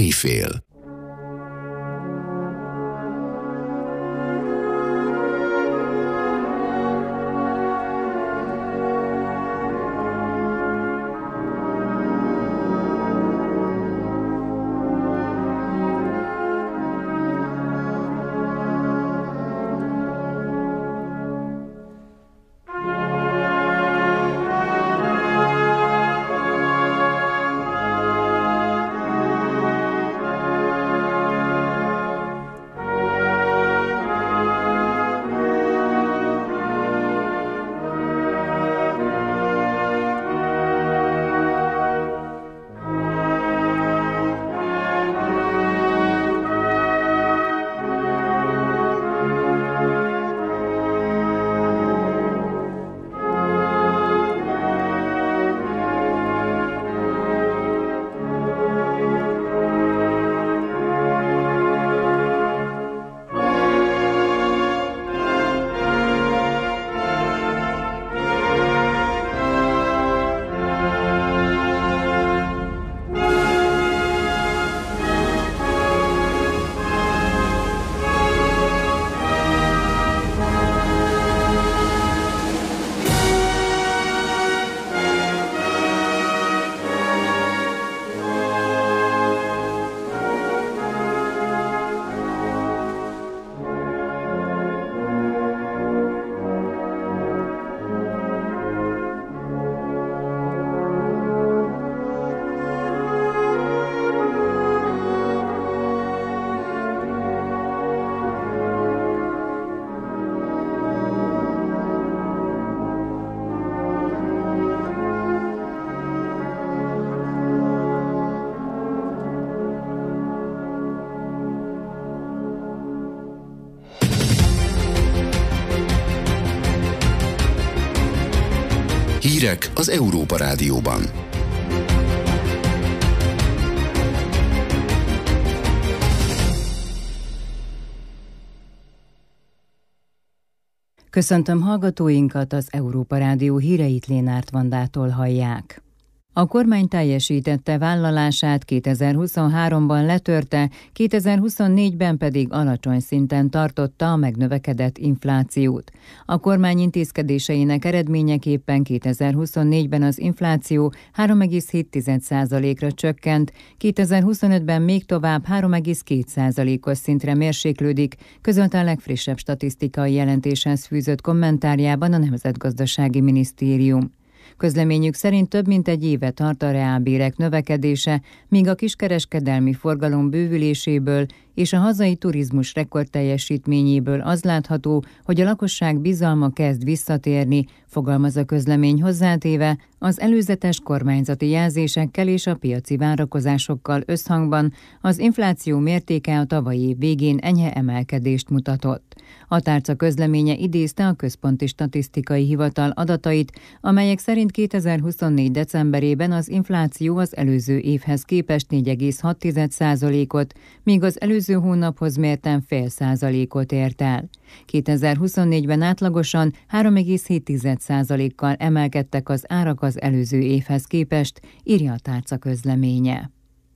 aki fél. Hírek az Európa Rádióban. Köszöntöm hallgatóinkat, az Európa Rádió híreit Lénárt Vandától hallják. A kormány teljesítette vállalását, 2023-ban letörte, 2024-ben pedig alacsony szinten tartotta a megnövekedett inflációt. A kormány intézkedéseinek eredményeképpen 2024-ben az infláció 3,7%-ra csökkent, 2025-ben még tovább 3,2%-os szintre mérséklődik, közölte a legfrissebb statisztikai jelentéshez fűzött kommentárjában a Nemzetgazdasági Minisztérium. Közleményük szerint több mint egy éve tart a reálbérek növekedése, míg a kiskereskedelmi forgalom bővüléséből és a hazai turizmus rekordteljesítményéből az látható, hogy a lakosság bizalma kezd visszatérni, fogalmaz a közlemény, hozzátéve, az előzetes kormányzati jelzésekkel és a piaci várakozásokkal összhangban az infláció mértéke a tavalyi év végén enyhe emelkedést mutatott. A tárca közleménye idézte a Központi Statisztikai Hivatal adatait, amelyek szerint 2024. decemberében az infláció az előző évhez képest 4,6%-ot, míg az előző hónaphoz mérten 0,5%-ot ért el. 2024-ben átlagosan 3,7%-kal emelkedtek az árak az előző évhez képest, írja a tárca közleménye.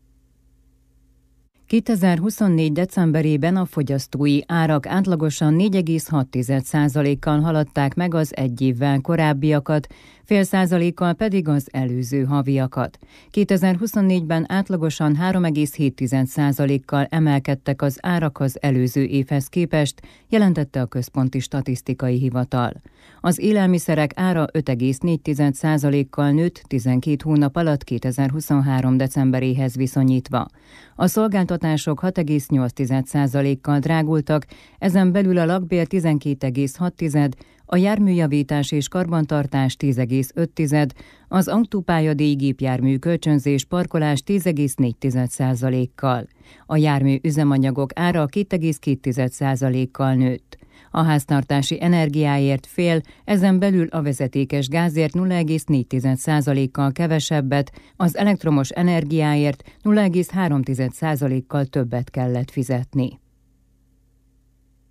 2024. decemberében a fogyasztói árak átlagosan 4,6%-kal haladták meg az egy évvel korábbiakat, 0,5%-kal pedig az előző haviakat. 2024-ben átlagosan 3,7%-kal emelkedtek az árak az előző évhez képest, jelentette a Központi Statisztikai Hivatal. Az élelmiszerek ára 5,4%-kal nőtt 12 hónap alatt 2023. decemberéhez viszonyítva. A szolgáltatások 6,8%-kal drágultak, ezen belül a lakbér 12,6%, a járműjavítás és karbantartás 10,5%, az autópályadíj, gépjármű kölcsönzés, parkolás 10,4%-kal. A jármű üzemanyagok ára 2,2%-kal nőtt. A háztartási energiáért fél, ezen belül a vezetékes gázért 0,4%-kal kevesebbet, az elektromos energiáért 0,3%-kal többet kellett fizetni.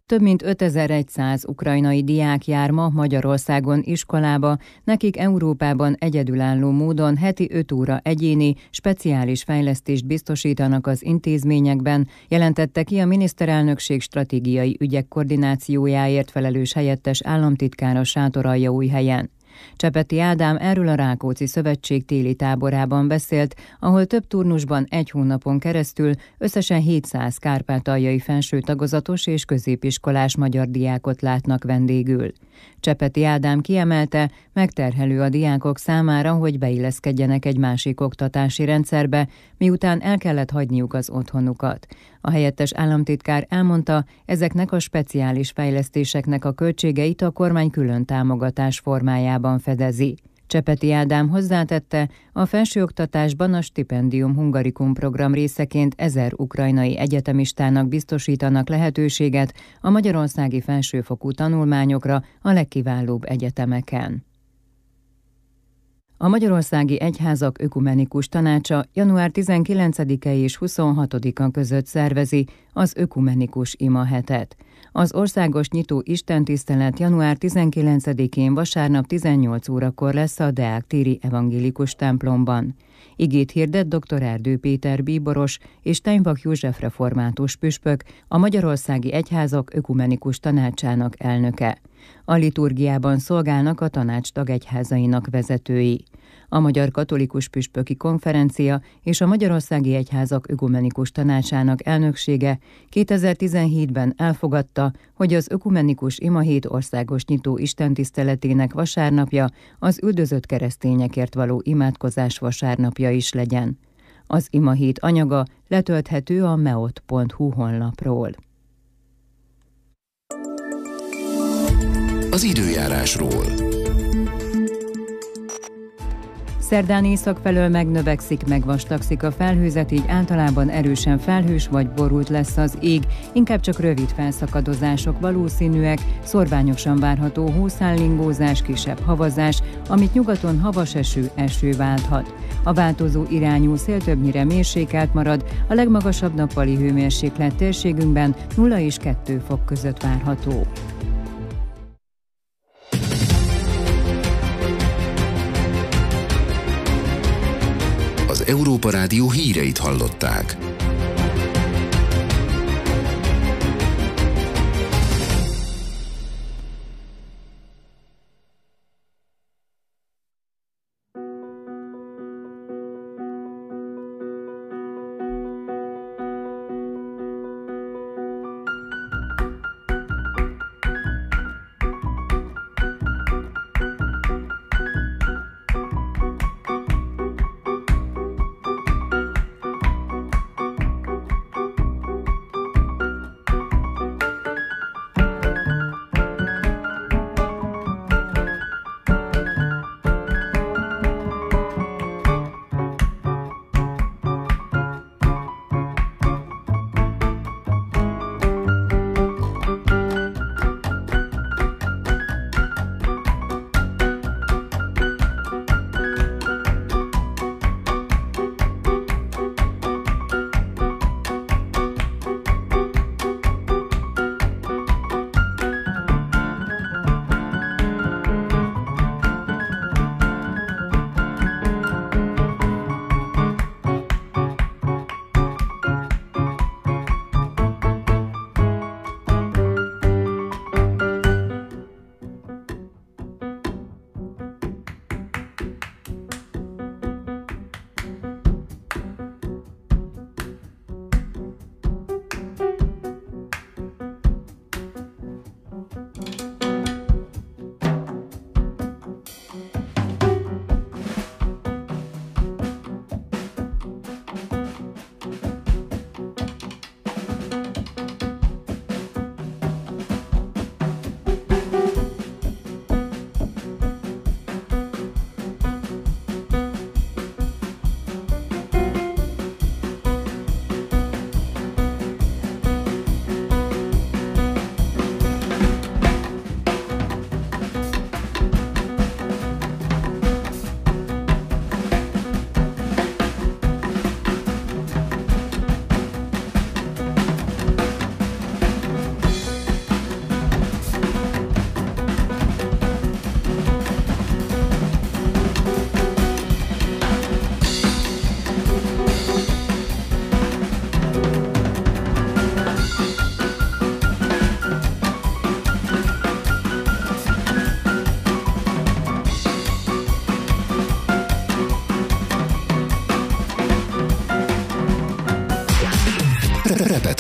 Több mint 5100 ukrajnai diák jár ma Magyarországon iskolába, nekik Európában egyedülálló módon heti 5 óra egyéni, speciális fejlesztést biztosítanak az intézményekben, jelentette ki a miniszterelnökség stratégiai ügyek koordinációjáért felelős helyettes államtitkára Sátoraljaújhelyen. Csepeti Ádám erről a Rákóczi Szövetség téli táborában beszélt, ahol több turnusban 1 hónapon keresztül összesen 700 kárpátaljai felső tagozatos és középiskolás magyar diákot látnak vendégül. Csepeti Ádám kiemelte, megterhelő a diákok számára, hogy beilleszkedjenek egy másik oktatási rendszerbe, miután el kellett hagyniuk az otthonukat. A helyettes államtitkár elmondta, ezeknek a speciális fejlesztéseknek a költségeit a kormány külön támogatás formájában fedezi. Csepeti Ádám hozzátette, a felsőoktatásban a Stipendium Hungarikum program részeként 1000 ukrajnai egyetemistának biztosítanak lehetőséget a magyarországi felsőfokú tanulmányokra a legkiválóbb egyetemeken. A Magyarországi Egyházak Ökumenikus Tanácsa január 19-e és 26-a között szervezi az Ökumenikus imahetet. Az országos nyitó istentisztelet január 19-én vasárnap 18 órakor lesz a Deák téri evangélikus templomban. Igét hirdet dr. Erdő Péter bíboros és Steinbach József református püspök, a Magyarországi Egyházak Ökumenikus Tanácsának elnöke. A liturgiában szolgálnak a tanács tagegyházainak vezetői. A Magyar Katolikus Püspöki Konferencia és a Magyarországi Egyházak Ökumenikus Tanácsának elnöksége 2017-ben elfogadta, hogy az Ökumenikus Imahét országos nyitó istentiszteletének vasárnapja az üldözött keresztényekért való imádkozás vasárnapja is legyen. Az imahét anyaga letölthető a meot.hu honlapról. Az időjárásról. Szerdán észak felől megnövekszik, megvastagszik a felhőzet, így általában erősen felhős vagy borult lesz az ég, inkább csak rövid felszakadozások valószínűek, szorványosan várható hószállingózás, kisebb havazás, amit nyugaton havas eső válthat. A változó irányú szél többnyire mérsékelt marad, a legmagasabb nappali hőmérséklet térségünkben 0 és 2 fok között várható. Az Európa Rádió híreit hallották.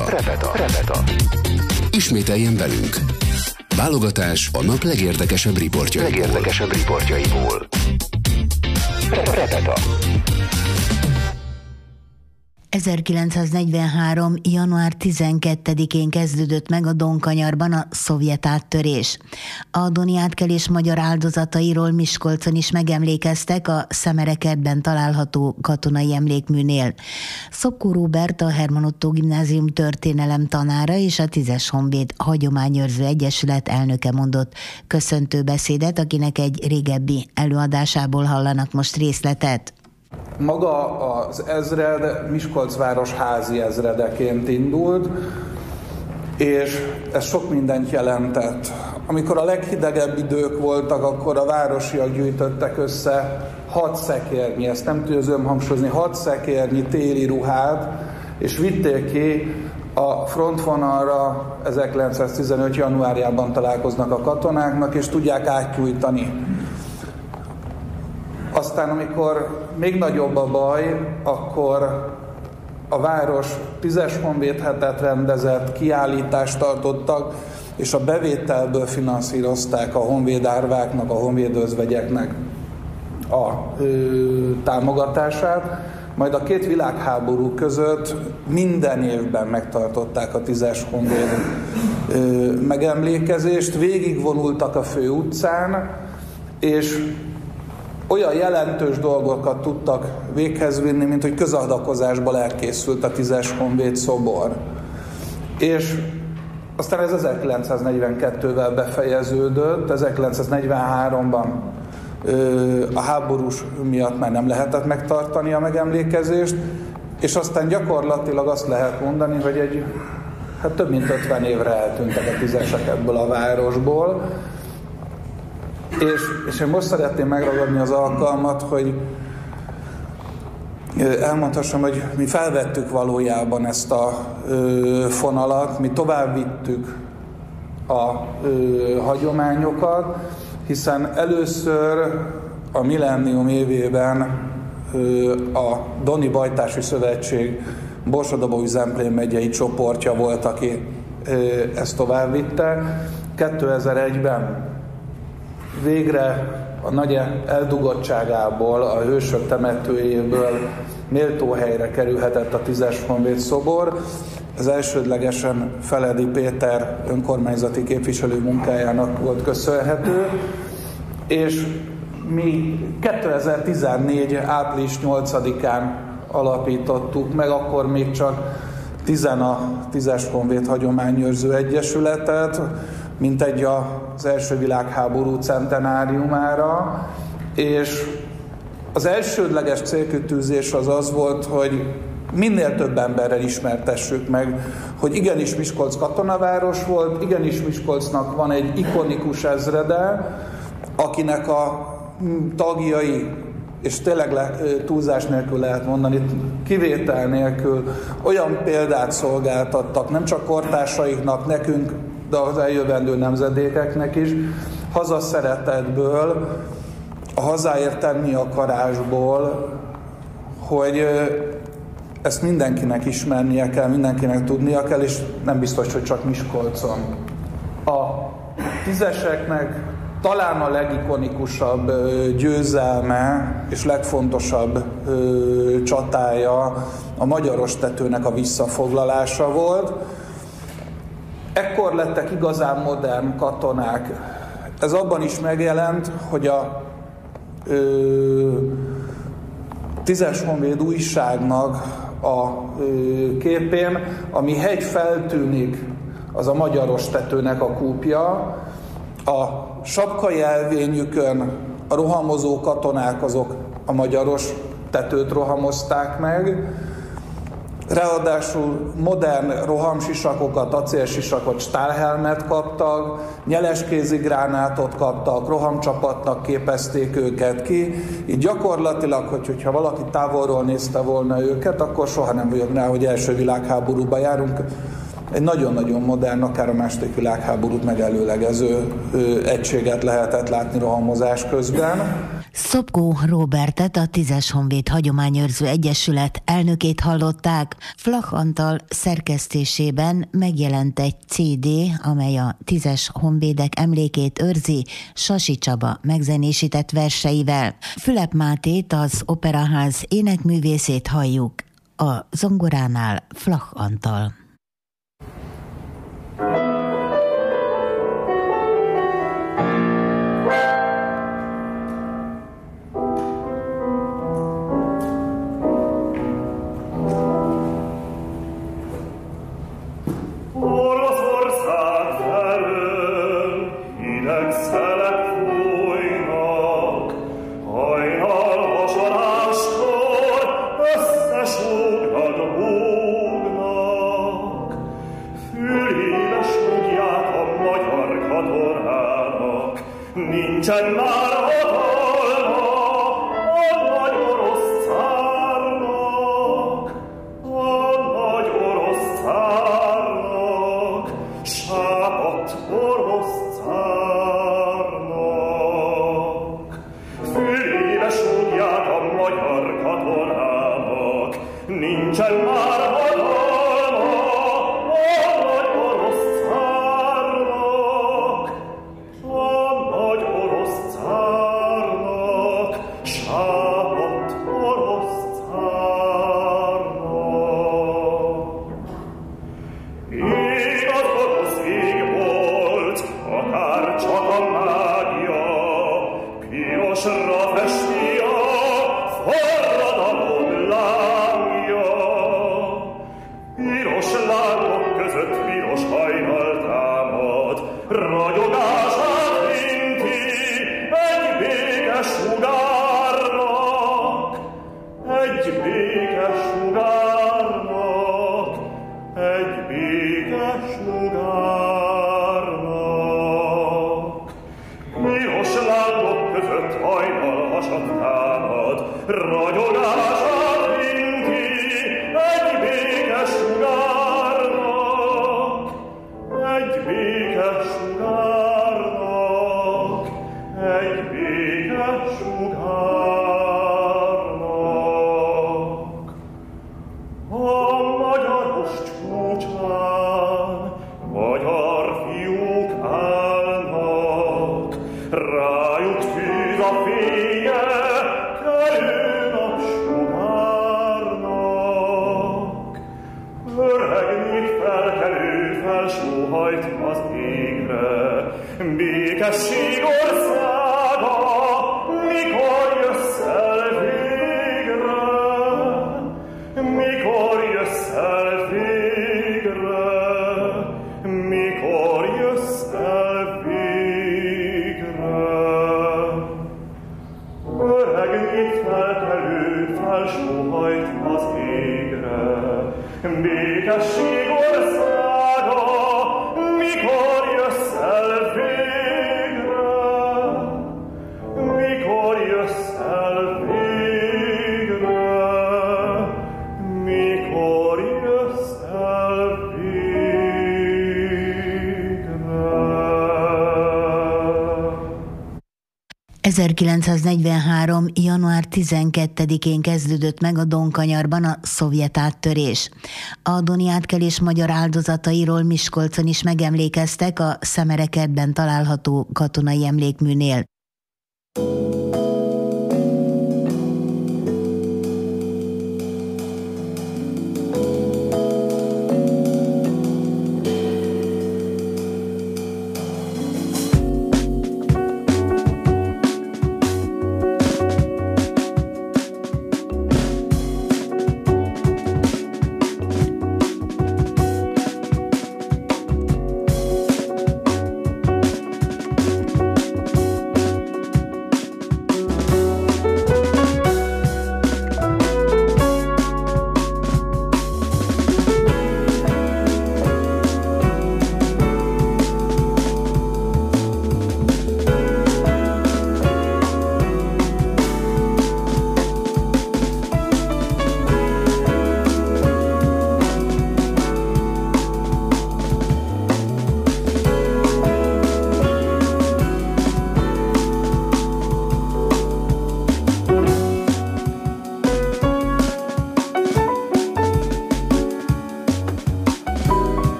Repeta. Ismételjen velünk. Válogatás a nap legérdekesebb riportjaiból. Repeta. 1943. január 12-én kezdődött meg a Donkanyarban a szovjet áttörés. A doni átkelés magyar áldozatairól Miskolcon is megemlékeztek a Szemerekertben található katonai emlékműnél. Szopkó Róbert, a Herman Ottó Gimnázium történelem tanára és a 10-es Honvéd Hagyományőrző Egyesület elnöke mondott köszöntő beszédet, akinek egy régebbi előadásából hallanak most részletet. Maga az ezred Miskolc város házi ezredeként indult, és ez sok mindent jelentett. Amikor a leghidegebb idők voltak, akkor a városiak gyűjtöttek össze 6 szekérnyi, ezt nem tűzöm hangsúlyozni, 6 szekérnyi téli ruhát, és vitték ki a frontvonalra. 1915. januárjában találkoznak a katonáknak, és tudják átgyújtani. Aztán, amikor még nagyobb a baj, akkor a város 10-es Honvéd hetet rendezett, kiállítást tartottak, és a bevételből finanszírozták a honvéd árváknak, a honvéd özvegyeknek a támogatását. Majd a 2 világháború között minden évben megtartották a 10-es Honvéd megemlékezést, végigvonultak a főutcán, és olyan jelentős dolgokat tudtak véghez vinni, mint hogy közadakozásból elkészült a 10-es Honvéd szobor. És aztán ez 1942-vel befejeződött, 1943-ban a háborús miatt már nem lehetett megtartani a megemlékezést, és aztán gyakorlatilag azt lehet mondani, hogy több mint 50 évre eltűntek a 10-esek ebből a városból. És én most szeretném megragadni az alkalmat, hogy elmondhassam, hogy mi felvettük valójában ezt a fonalat, mi tovább vittük a hagyományokat, hiszen először a millennium évében a Doni Bajtási Szövetség Borsod-Abaúj-Zemplén megyei csoportja volt, aki ezt tovább vitte. 2001-ben végre a nagy eldugottságából, a hősök temetőjéből méltó helyre kerülhetett a 10-es Honvéd szobor. Ez elsődlegesen Feledi Péter önkormányzati képviselő munkájának volt köszönhető, és mi 2014. április 8-án alapítottuk meg, akkor még csak 10 a 10-es Honvéd Hagyományőrző Egyesületet, mint egy az első világháború centenáriumára, és az elsődleges célkitűzés az volt, hogy minél több emberrel ismertessük meg, hogy igenis Miskolc katonaváros volt, igenis Miskolcnak van egy ikonikus ezrede, akinek a tagjai, és tényleg túlzás nélkül lehet mondani, kivétel nélkül olyan példát szolgáltattak, nem csak kortársaiknak, nekünk, de az eljövendő nemzedékeknek is, hazaszeretetből, a hazáért tenni akarásból, hogy ezt mindenkinek ismernie kell, mindenkinek tudnia kell, és nem biztos, hogy csak Miskolcon. A 10-eseknek talán a legikonikusabb győzelme és legfontosabb csatája a Magyarostetőnek a visszafoglalása volt. Ekkor lettek igazán modern katonák. Ez abban is megjelent, hogy a 10-es Honvéd újságnak a képén, ami hegy feltűnik, az a Magyarostetőnek a kúpja. A sapkai elvényükön a rohamozó katonák azok a Magyarostetőt rohamozták meg, ráadásul modern rohamsisakokat, acélsisakot, stálhelmet kaptak, nyeleskézi gránátot kaptak, rohamcsapatnak képezték őket ki. Így gyakorlatilag, hogyha valaki távolról nézte volna őket, akkor soha nem jön rá, hogy első világháborúba járunk. egy nagyon-nagyon modern, akár a II. Világháborút megelőlegező egységet lehetett látni rohamozás közben. Szopkó Róbertet, a 10-es Honvéd Hagyományőrző Egyesület elnökét hallották. Flach Antal szerkesztésében megjelent egy CD, amely a 10-es honvédek emlékét őrzi, Sasi Csaba megzenésített verseivel. Fülep Mátét, az Operaház énekművészét halljuk, a zongoránál Flach Antal. Nincsen már hatalma a nagy orosz cárnak, sápadt orosz cárnak. Fülébe súgják a magyar katonának, nincsen már hatalma a nagy orosz cárnak, sápadt orosz cárnak. Ég az orosz ég volt, akár csak a mágia, pirosra festi a forradalom lángja. Piros lángok között piros hajnal támad, ragyogását inti egy békes sugárnak, egy békes sugárnak, egy békes sugárnak. Piros lángok között hajnal hasad támad, ragyogását inti egy békes sugárnak, egy békes sugárnak, egy békes sugárnak. A magyaros csúcsán magyar fiúk állnak, rájuk fűz a fénye kelő napsugárnak. Öreg felkelő felsóhajt az égre, békesség országa, mikor jössz el végre, mikor jössz el végre, mikor jössz el végre. Öreg felkelő felsóhajt az égre, békesség országa, mikor jössz el végre, mikor jössz el végre, mikor jössz el végre. 1943. január 12-én kezdődött meg a Donkanyarban a szovjet áttörés. A Doni átkelés magyar áldozatairól Miskolcon is megemlékeztek a Szemerekertben található katonai emlékműnél.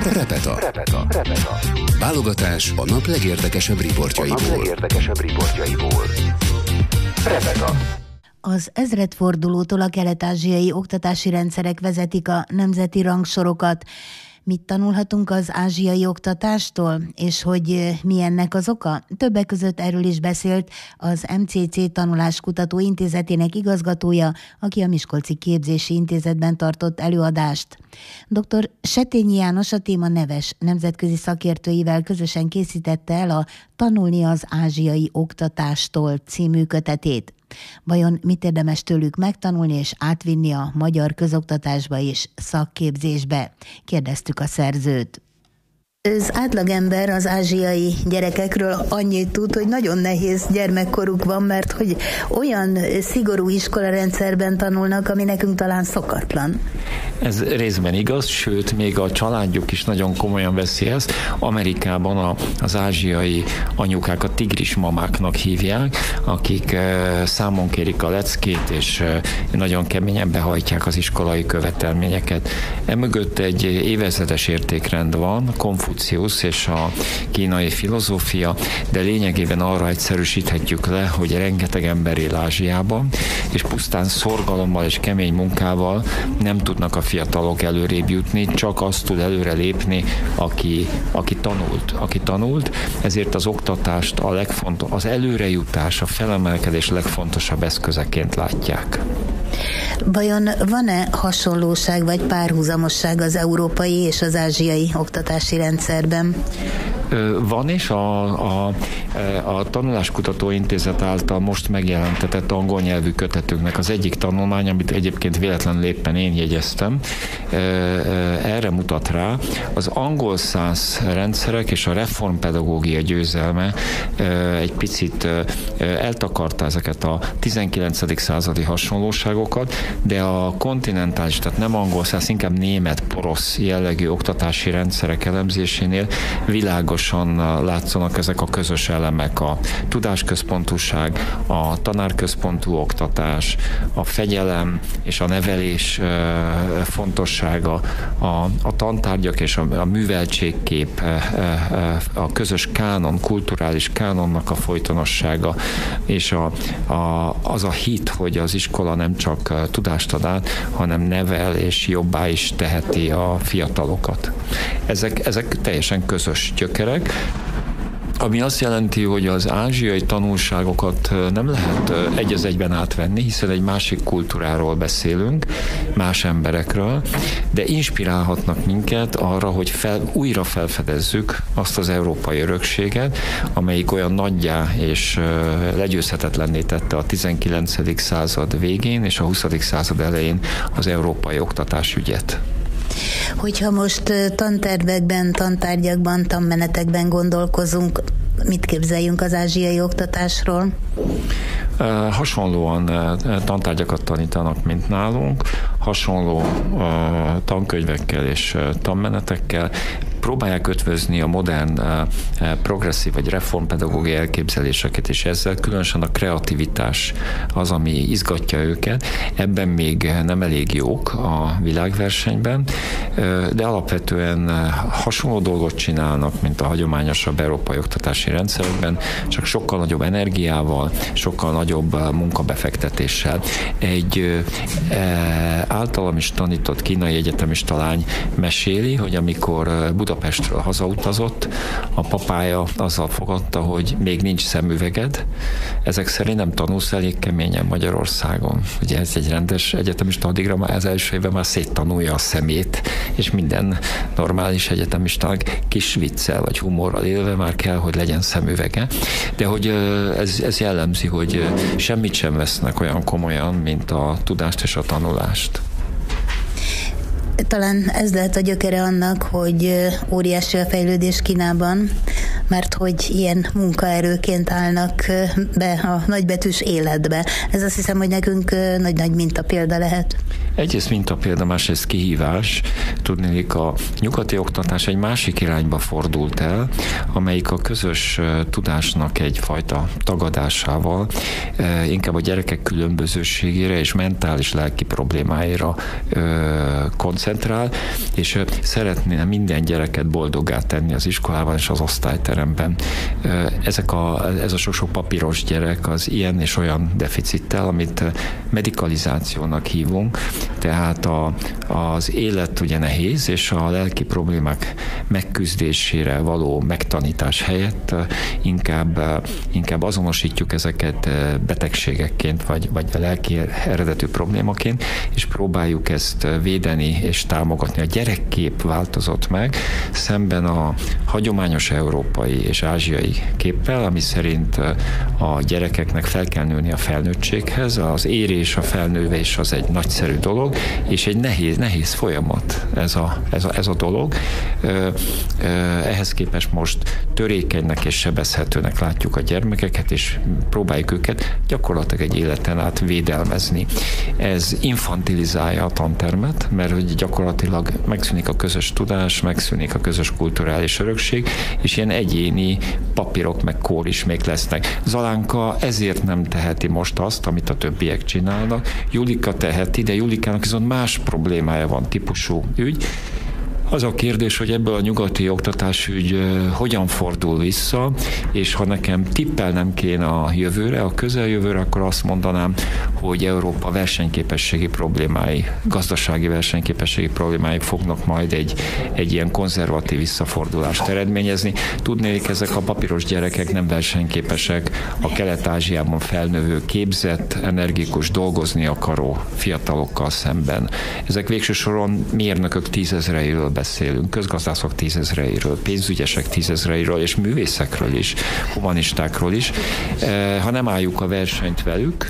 Repeta. Válogatás a nap legérdekesebb riportjaiból. Repeta. Az ezredfordulótól a kelet-ázsiai oktatási rendszerek vezetik a nemzeti rangsorokat. Mit tanulhatunk az ázsiai oktatástól, és hogy mi ennek az oka? Többek között erről is beszélt az MCC Tanuláskutató Intézetének igazgatója, aki a Miskolci Képzési Intézetben tartott előadást. Dr. Setényi János a téma neves nemzetközi szakértőivel közösen készítette el a Tanulni az ázsiai oktatástól című kötetét. Vajon mit érdemes tőlük megtanulni és átvinni a magyar közoktatásba és szakképzésbe? Kérdeztük a szerzőt. Az átlagember az ázsiai gyerekekről annyit tud, hogy nagyon nehéz gyermekkoruk van, mert hogy olyan szigorú iskolarendszerben tanulnak, ami nekünk talán szokatlan. Ez részben igaz, sőt, még a családjuk is nagyon komolyan veszi ezt. Amerikában az ázsiai anyukákat tigris mamáknak hívják, akik számon kérik a leckét, és nagyon keményen behajtják az iskolai követelményeket. Emögött egy évezredes értékrend van, Konfuciusz és a kínai filozófia, de lényegében arra egyszerűsíthetjük le, hogy rengeteg ember él Ázsiában, és pusztán szorgalommal és kemény munkával nem tudnak a fiatalok előrébb jutni, csak azt tud előre lépni, aki tanult. Ezért az oktatást az előrejutás, a felemelkedés legfontosabb eszközeként látják. Vajon van-e hasonlóság vagy párhuzamosság az európai és az ázsiai oktatási rendszerben? Van, és a Tanuláskutató Intézet által most megjelentetett angol nyelvű kötetünknek az egyik tanulmány, amit egyébként véletlenül éppen én jegyeztem, erre mutat rá. Az angol száz rendszerek és a reformpedagógia győzelme egy picit eltakarta ezeket a 19. századi hasonlóságokat, de a kontinentális, tehát nem angol száz, inkább német, porosz jellegű oktatási rendszerek elemzésénél világosan látszanak ezek a közös elemek, a tudásközpontúság, a tanárközpontú oktatás, a fegyelem és a nevelés fontossága, a tantárgyak és a műveltségkép, a közös kánon, kulturális kánonnak a folytonossága, és az a hit, hogy az iskola nem csak tudást ad át, hanem nevel és jobbá is teheti a fiatalokat. Ezek teljesen közös gyökerek, ami azt jelenti, hogy az ázsiai tanulságokat nem lehet egy az egyben átvenni, hiszen egy másik kultúráról beszélünk, más emberekről, de inspirálhatnak minket arra, hogy újra felfedezzük azt az európai örökséget, amelyik olyan nagyjá és legyőzhetetlenné tette a 19. század végén és a 20. század elején az európai oktatásügyet. Hogyha most tantervekben, tantárgyakban, tanmenetekben gondolkozunk, mit képzeljünk az ázsiai oktatásról? Hasonlóan tantárgyakat tanítanak, mint nálunk, hasonló tankönyvekkel és tanmenetekkel, próbálják ötvözni a modern progresszív vagy reformpedagógiai elképzeléseket, és ezzel különösen a kreativitás az, ami izgatja őket. Ebben még nem elég jók a világversenyben, de alapvetően hasonló dolgot csinálnak, mint a hagyományosabb európai oktatási rendszerekben, csak sokkal nagyobb energiával, sokkal nagyobb munkabefektetéssel. Egy általam is tanított kínai egyetemista lány meséli, hogy amikor Budapestről hazautazott, a papája azzal fogadta, hogy még nincs szemüveged, ezek szerint nem tanulsz elég keményen Magyarországon. Ugye ez egy rendes egyetemista, addigra már az első évben már széttanulja a szemét, és minden normális egyetemistának kis viccel vagy humorral élve már kell, hogy legyen szemüvege. De hogy ez jellemzi, hogy semmit sem vesznek olyan komolyan, mint a tudást és a tanulást. Talán ez lehet a gyökere annak, hogy óriási a fejlődés Kínában, mert hogy ilyen munkaerőként állnak be a nagybetűs életbe. Ez azt hiszem, hogy nekünk nagy mintapélda lehet. Egyrészt mintapélda, másrészt kihívás. Tudniillik, a nyugati oktatás egy másik irányba fordult el, amelyik a közös tudásnak egyfajta tagadásával inkább a gyerekek különbözőségére és mentális lelki problémáira koncentrál, és szeretné minden gyereket boldoggá tenni az iskolában és az osztályteremben. Ez a sok-sok papíros gyerek az ilyen és olyan deficittel, amit medikalizációnak hívunk, tehát az élet ugye nehéz, és a lelki problémák megküzdésére való megtanítás helyett inkább azonosítjuk ezeket betegségekként, vagy a lelki eredetű problémaként, és próbáljuk ezt védeni és támogatni. A gyerekkép változott meg szemben a hagyományos európai és ázsiai képpel, ami szerint a gyerekeknek fel kell nőni a felnőttséghez, az érés, a felnővés az egy nagyszerű dolog, és egy nehéz folyamat ez a dolog. Ehhez képest most törékenynek és sebezhetőnek látjuk a gyermekeket, és próbáljuk őket gyakorlatilag egy életen át védelmezni. Ez infantilizálja a tantermet, mert hogy gyakorlatilag megszűnik a közös tudás, megszűnik a közös kulturális örökség, és ilyen egyéni papírok meg kórismék lesznek. Zalánka ezért nem teheti most azt, amit a többiek csinálnak. Julika teheti, de Julikának viszont más problémája van, típusú ügy. Az a kérdés, hogy ebből a nyugati oktatásügy hogyan fordul vissza, és ha nekem tippelnem kéne a jövőre, a közeljövőre, akkor azt mondanám, hogy Európa versenyképességi problémái, gazdasági versenyképességi problémái fognak majd egy ilyen konzervatív visszafordulást eredményezni. Tudnék, ezek a papíros gyerekek nem versenyképesek a Kelet-Ázsiában felnövő, képzett, energikus, dolgozni akaró fiatalokkal szemben. Ezek végső soron mérnökök 10 000-eiről beszélünk, közgazdászok 10 000-eiről, pénzügyesek 10 000-eiről, és művészekről is, humanistákról is. Ha nem álljuk a versenyt velük,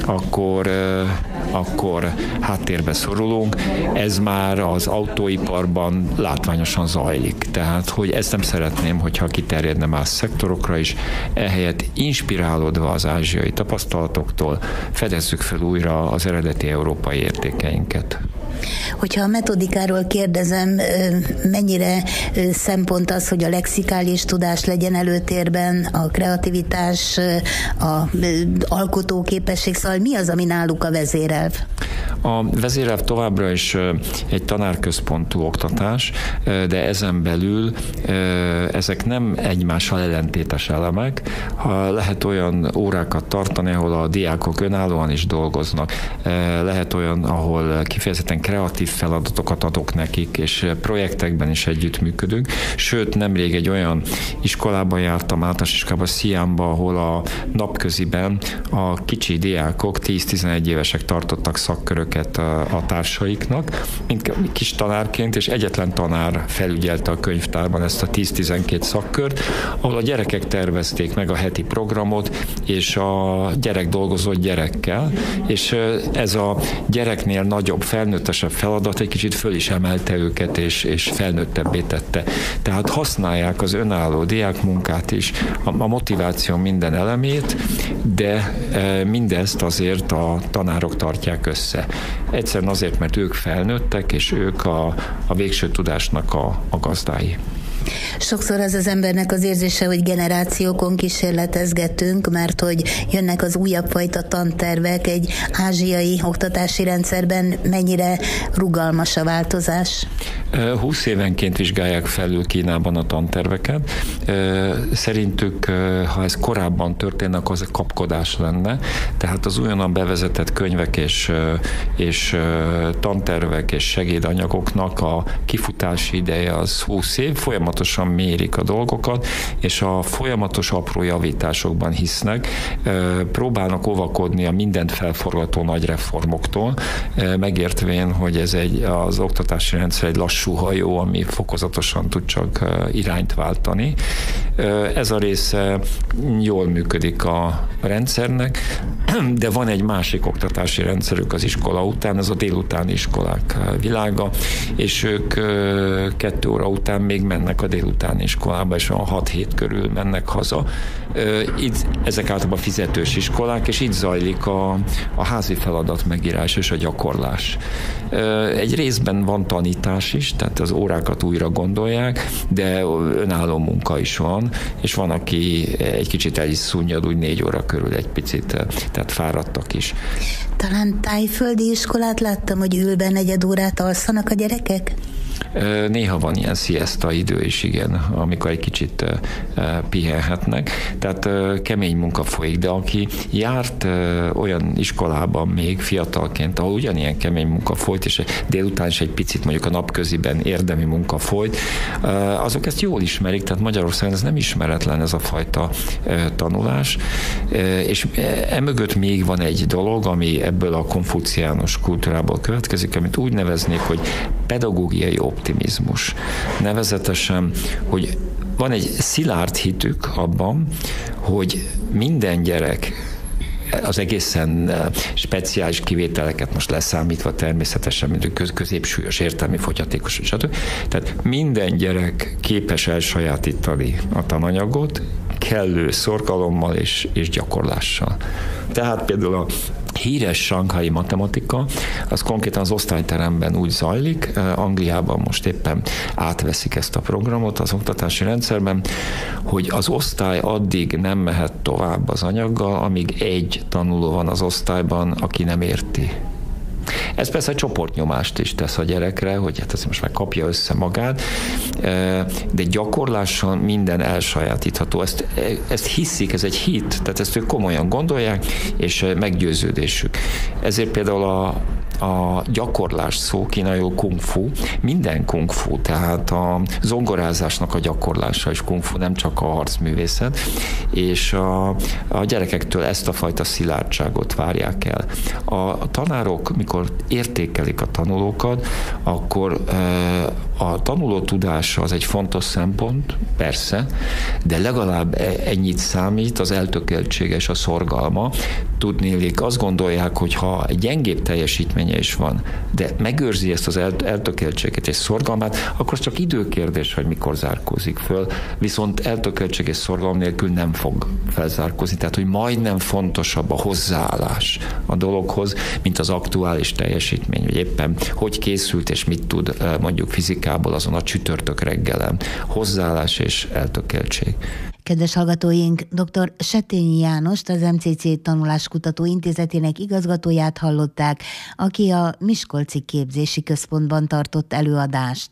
akkor háttérbe szorulunk. Ez már az autóiparban látványosan zajlik. Tehát, hogy ezt nem szeretném, hogyha kiterjedne más szektorokra is, ehelyett inspirálódva az ázsiai tapasztalatoktól fedezzük fel újra az eredeti európai értékeinket. Hogyha a metodikáról kérdezem, mennyire szempont az, hogy a lexikális tudás legyen előtérben, a kreativitás, a alkotóképesség, szóval mi az, ami náluk a vezérelv? A vezérelv továbbra is egy tanárközpontú oktatás, de ezen belül ezek nem egymással ellentétes elemek. Lehet olyan órákat tartani, ahol a diákok önállóan is dolgoznak. Lehet olyan, ahol kifejezetten kreatív feladatokat adok nekik, és projektekben is együttműködünk. Sőt, nemrég egy olyan iskolában jártam, általános iskolában, Sziánban, ahol a napköziben a kicsi diákok, 10-11 évesek tartottak szakköröket a társaiknak, mint kis tanárként, és egyetlen tanár felügyelte a könyvtárban ezt a 10-12 szakkört, ahol a gyerekek tervezték meg a heti programot, és a gyerek dolgozott gyerekkel, és ez a gyereknél nagyobb, felnőttesebb feladat egy kicsit föl is emelte őket, és felnőttebbé tette. Tehát használják az önálló diákmunkát is, a motiváció minden elemét, de mindezt azért a tanárok tartják össze. Egyszerűen azért, mert ők felnőttek, és ők a végső tudásnak a gazdái. Sokszor az embernek az érzése, hogy generációkon kísérletezgetünk, mert hogy jönnek az újabb fajta tantervek, egy ázsiai oktatási rendszerben mennyire rugalmas a változás? 20 évenként vizsgálják felül Kínában a tanterveket. Szerintük, ha ez korábban történne, akkor az kapkodás lenne. Tehát az újonnan bevezetett könyvek és tantervek és segédanyagoknak a kifutási ideje az 20 év, folyamatosan mérik a dolgokat, és a folyamatos apró javításokban hisznek, próbálnak óvakodni a mindent felforgató nagy reformoktól, megértvén, hogy ez az oktatási rendszer egy lassú hajó, ami fokozatosan tud csak irányt váltani. Ez a része jól működik a rendszernek, de van egy másik oktatási rendszerük az iskola után, ez a délutáni iskolák világa, és ők 2 óra után még mennek a délutáni iskolába, és a 6-7 körül mennek haza. Ezek általában fizetős iskolák, és itt zajlik a házi feladat megírás és a gyakorlás. Egy részben van tanítás is, tehát az órákat újra gondolják, de önálló munka is van, és van, aki egy kicsit el is szunnyad, úgy 4 óra körül egy picit, tehát fáradtak is. Talán tájföldi iskolát láttam, hogy ülben 4 órát alszanak a gyerekek? Néha van ilyen siesta idő is, igen, amikor egy kicsit pihenhetnek. Tehát kemény munka folyik, de aki járt olyan iskolában még fiatalként, ahol ugyanilyen kemény munka folyt, és délután is egy picit mondjuk a napköziben érdemi munka folyt, azok ezt jól ismerik, tehát Magyarországon ez nem ismeretlen ez a fajta tanulás, és emögött még van egy dolog, ami ebből a konfuciánus kultúrából következik, amit úgy neveznék, hogy pedagógiai optimizmus. Nevezetesen, hogy van egy szilárd hitük abban, hogy minden gyerek, az egészen speciális kivételeket most leszámítva természetesen, mint középsúlyos értelmi fogyatékos, stb. Tehát minden gyerek képes elsajátítani a tananyagot kellő szorgalommal és gyakorlással. Tehát például a híres sanghai matematika, az konkrétan az osztályteremben úgy zajlik, Angliában most éppen átveszik ezt a programot az oktatási rendszerben, hogy az osztály addig nem mehet tovább az anyaggal, amíg egy tanuló van az osztályban, aki nem érti. Ez persze egy csoportnyomást is tesz a gyerekre, hogy hát ezt most már kapja össze magát, de gyakorlással minden elsajátítható. Ezt hiszik, ez egy hit, tehát ezt ők komolyan gondolják, és meggyőződésük. Ezért például a gyakorlás szó kínaiul kung fu, minden kung fu, tehát a zongorázásnak a gyakorlása is kung fu, nem csak a harcművészet, és a gyerekektől ezt a fajta szilárdságot várják el. A tanárok, mikor értékelik a tanulókat, akkor a tanuló tudása az egy fontos szempont, persze, de legalább ennyit számít az eltökéltsége és a szorgalma. Tudnélik, azt gondolják, hogy ha egy gyengébb teljesítménye is van, de megőrzi ezt az eltökéltséget és szorgalmát, akkor csak időkérdés, hogy mikor zárkózik föl, viszont eltökéltség és szorgalom nélkül nem fog felzárkózni, tehát hogy majdnem fontosabb a hozzáállás a dologhoz, mint az aktuális teljesítmény, hogy éppen hogy készült és mit tud mondjuk fizikából azon a csütörtök reggelen. Hozzáállás és eltökéltség. Kedves hallgatóink, dr. Settényi Jánost, az MCC Tanuláskutató Intézetének igazgatóját hallották, aki a Miskolci Képzési Központban tartott előadást.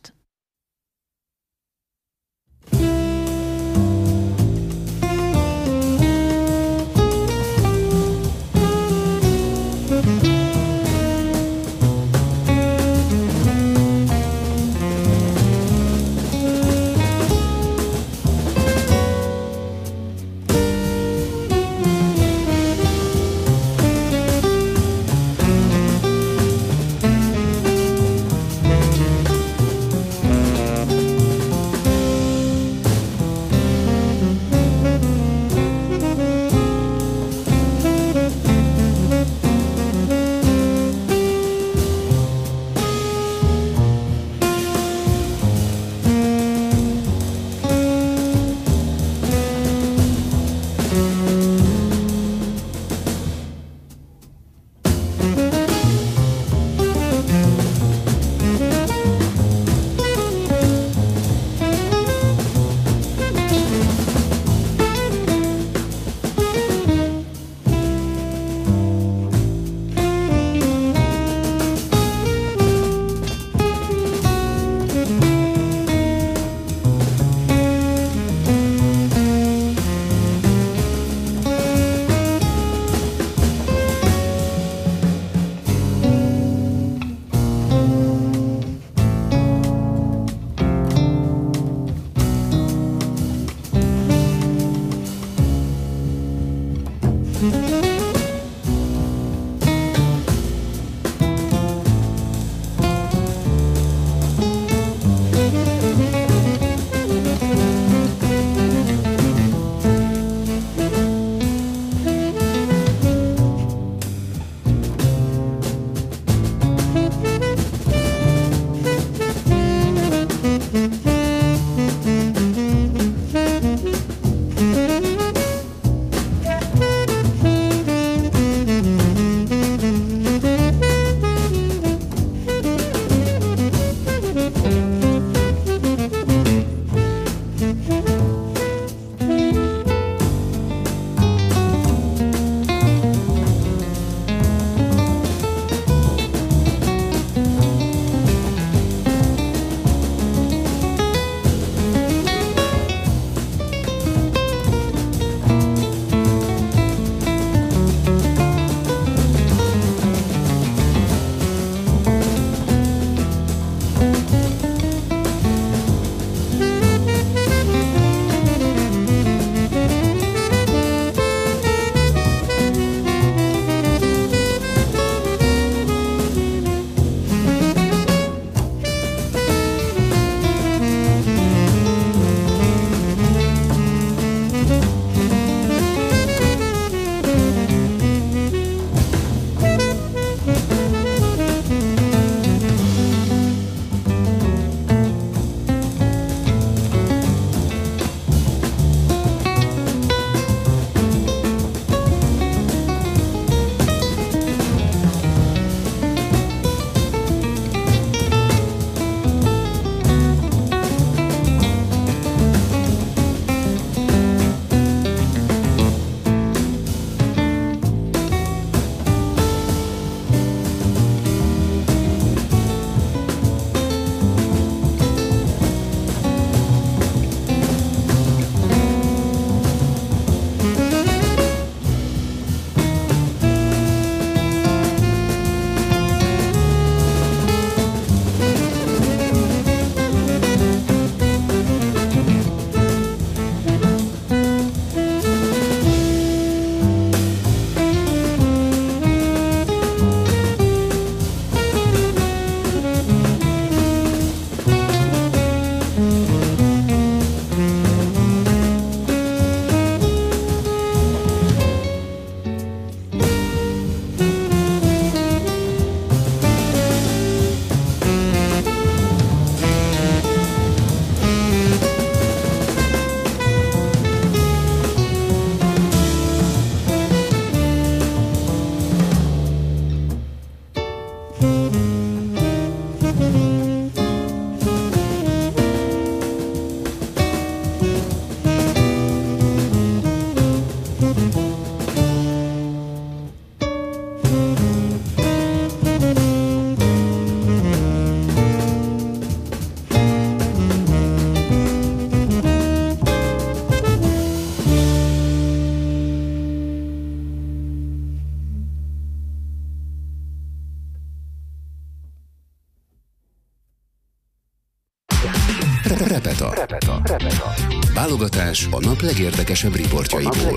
Repeta. Válogatás a nap legérdekesebb riportjaiból.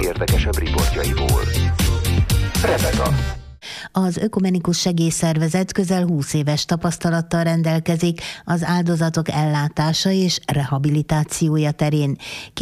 Repeta. Az Ökumenikus Segélyszervezet közel 20 éves tapasztalattal rendelkezik az áldozatok ellátása és rehabilitációja terén.